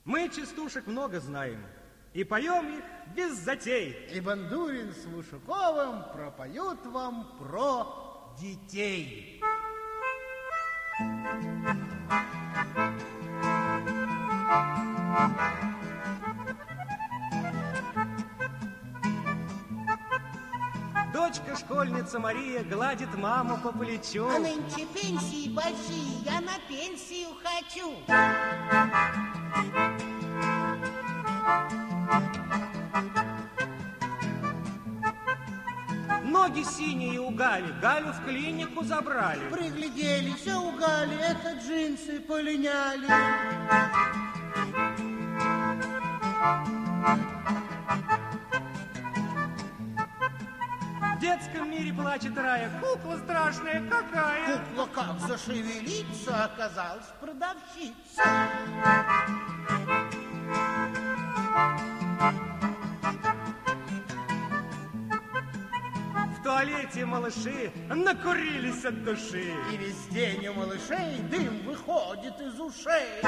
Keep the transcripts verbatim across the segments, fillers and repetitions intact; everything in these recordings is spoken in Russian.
Мы частушек много знаем, и поем их без затей. И Бандурин с Лушаковым пропоют вам про детей. Дочка, школьница Мария, гладит маму по плечу. А нынче пенсии большие, я на пенсию хочу. Ноги синие у Гали, Галю в клинику забрали. Пригляделись, а у Гали это джинсы полиняли. В детском мире плачет Рая, кукла страшная какая. Кукла как зашевелится, оказалась продавщица. В туалете малыши накурились от души. И весь день у малышей дым выходит из ушей.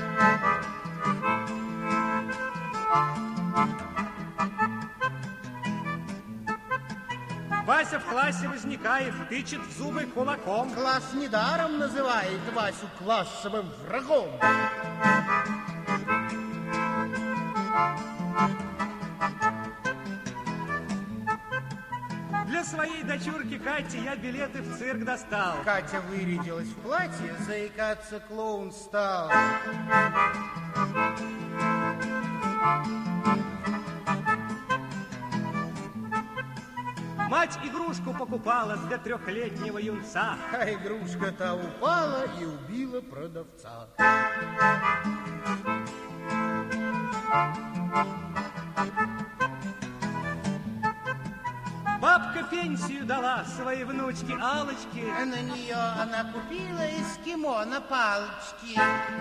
Вася в классе возникает, тычет в зубы кулаком. Класс недаром называет Васю классовым врагом. Для своей дочурки Кати я билеты в цирк достал. Катя вырядилась в платье, заикаться клоун стал. Мать игрушку покупала для трехлетнего юнца. А игрушка-то упала и убила продавца. Бабка пенсию дала своей внучке Аллочке. А на нее она купила эскимо на палочке.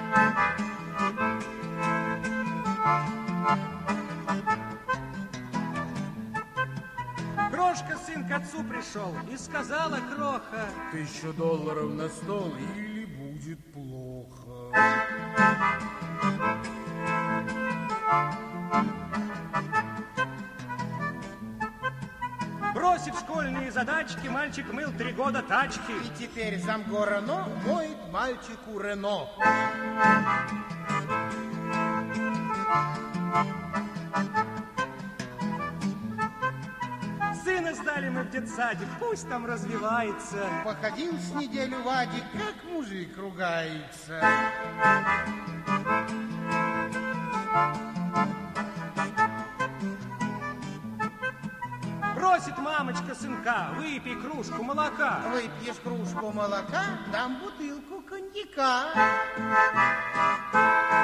Крошка, сын к отцу пришел, и сказала Кроха: Тысячу долларов на стол, или будет плохо. Бросив школьные задачки, мальчик мыл три года тачки. И теперь замгора Но моет мальчику Рено. Сына сдали мы в детсадик, пусть там развивается. Походил с неделю Вадик, как мужик ругается. Просит мамочка сынка: выпей кружку молока. Выпьешь кружку молока, дам бутылку коньяка.